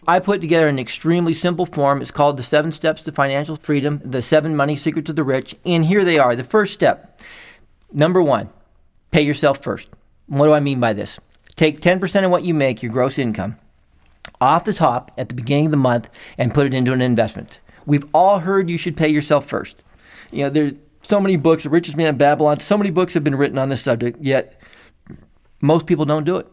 I put together an extremely simple form. It's called the 7 Steps to Financial Freedom, the 7 Money Secrets of the Rich. And here they are. The first step, number 1, pay yourself first. What do I mean by this? Take 10% of what you make, your gross income, off the top at the beginning of the month and put it into an investment. We've all heard you should pay yourself first. There's so many books, The Richest Man in Babylon, so many books have been written on this subject, yet most people don't do it.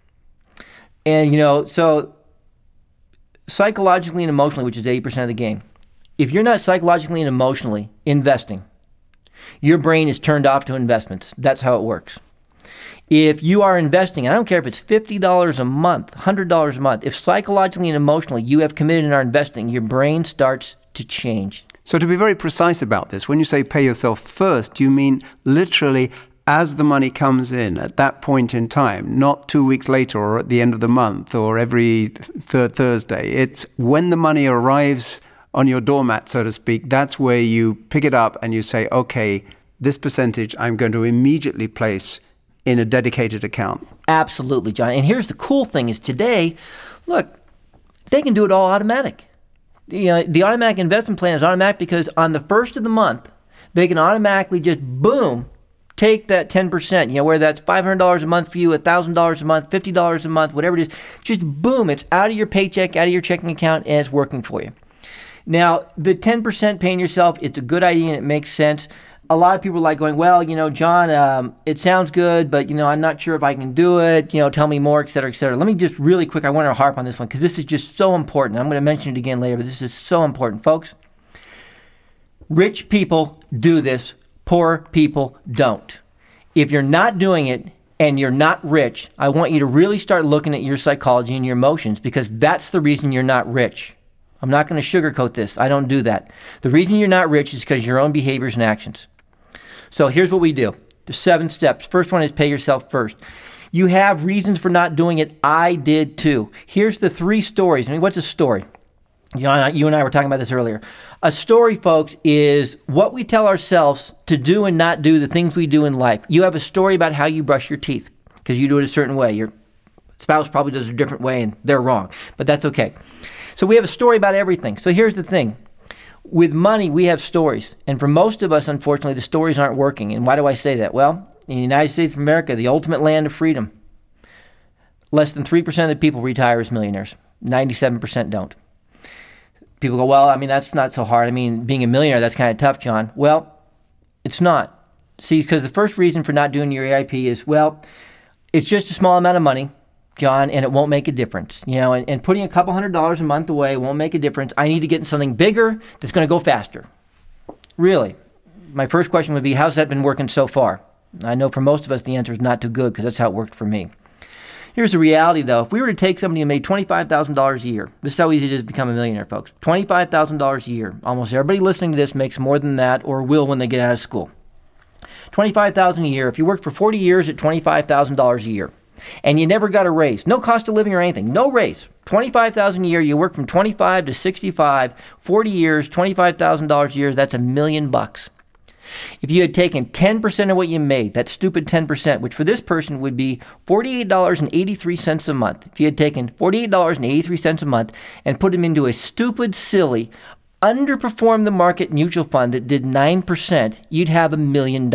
And, so psychologically and emotionally, which is 80% of the game, if you're not psychologically and emotionally investing, your brain is turned off to investments. That's how it works. If you are investing, I don't care if it's $50 a month, $100 a month, if psychologically and emotionally you have committed and are investing, your brain starts to change. So to be very precise about this, when you say pay yourself first, do you mean literally as the money comes in at that point in time, not 2 weeks later or at the end of the month or every third Thursday? It's when the money arrives on your doormat, so to speak, that's where you pick it up and you say, okay, this percentage I'm going to immediately place in a dedicated account. Absolutely, John. And here's the cool thing is today, look, they can do it all automatic. The automatic investment plan is automatic because on the first of the month, they can automatically just, boom, take that 10%, whether that's $500 a month for you, $1,000 a month, $50 a month, whatever it is, just boom, it's out of your paycheck, out of your checking account, and it's working for you. Now, the 10% paying yourself, it's a good idea and it makes sense. A lot of people are like going, well, John, it sounds good, but, I'm not sure if I can do it. Tell me more, et cetera, et cetera. Let me just really quick, I want to harp on this one because this is just so important. I'm going to mention it again later, but this is so important, folks. Rich people do this. Poor people don't. If you're not doing it and you're not rich, I want you to really start looking at your psychology and your emotions because that's the reason you're not rich. I'm not going to sugarcoat this. I don't do that. The reason you're not rich is because of your own behaviors and actions. So here's what we do. The 7 steps. First one is pay yourself first. You have reasons for not doing it. I did too. Here's the 3 stories. What's a story? John, you and I were talking about this earlier. A story, folks, is what we tell ourselves to do and not do, the things we do in life. You have a story about how you brush your teeth because you do it a certain way. Your spouse probably does it a different way and they're wrong, but that's okay. So we have a story about everything. So here's the thing. With money, we have stories. And for most of us, unfortunately, the stories aren't working. And why do I say that? Well, in the United States of America, the ultimate land of freedom, less than 3% of the people retire as millionaires. 97% don't. People go, well, that's not so hard. Being a millionaire, that's kind of tough, John. Well, it's not. See, because the first reason for not doing your AIP is, well, it's just a small amount of money, John, and it won't make a difference. And putting a couple $100s a month away won't make a difference. I need to get in something bigger that's going to go faster. Really? My first question would be, how's that been working so far? I know for most of us, the answer is not too good because that's how it worked for me. Here's the reality, though. If we were to take somebody who made $25,000 a year, this is how easy it is to become a millionaire, folks. $25,000 a year. Almost everybody listening to this makes more than that or will when they get out of school. $25,000 a year. If you worked for 40 years at $25,000 a year, and you never got a raise, no cost of living or anything, no raise, $25,000 a year, you work from 25 to 65, 40 years, $25,000 a year, that's $1 million. If you had taken 10% of what you made, that stupid 10%, which for this person would be $48.83 a month. If you had taken $48.83 a month and put them into a stupid, silly, underperform the market mutual fund that did 9%, you'd have $1 million.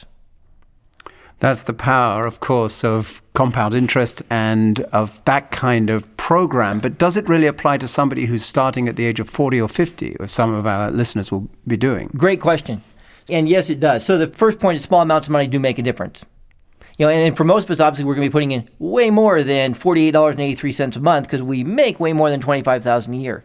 That's the power, of course, of compound interest and of that kind of program. But does it really apply to somebody who's starting at the age of 40 or 50, or some of our listeners will be doing? Great question. And yes, it does. So the first point is small amounts of money do make a difference. And for most of us, obviously, we're going to be putting in way more than $48.83 a month because we make way more than $25,000 a year.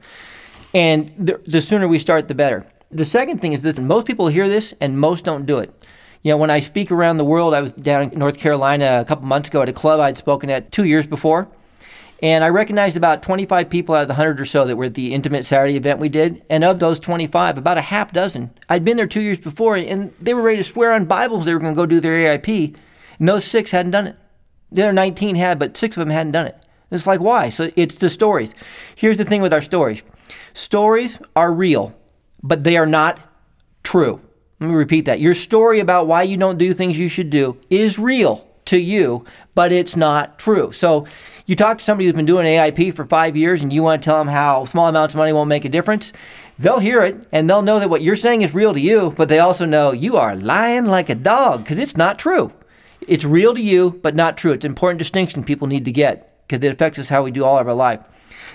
And the sooner we start, the better. The second thing is this, and most people hear this and most don't do it. When I speak around the world, I was down in North Carolina a couple months ago at a club I'd spoken at 2 years before. And I recognized about 25 people out of the 100 or so that were at the Intimate Saturday event we did. And of those 25, about a half dozen, I'd been there 2 years before, and they were ready to swear on Bibles they were going to go do their AIP. And those 6 hadn't done it. The other 19 had, but 6 of them hadn't done it. It's like, why? So it's the stories. Here's the thing with our stories. Stories are real, but they are not true. Let me repeat that. Your story about why you don't do things you should do is real to you, but it's not true. So You talk to somebody who's been doing AIP for 5 years and you want to tell them how small amounts of money won't make a difference, they'll hear it and they'll know that what you're saying is real to you, but they also know you are lying like a dog because it's not true. It's real to you, but not true. It's an important distinction people need to get because it affects us how we do all of our life.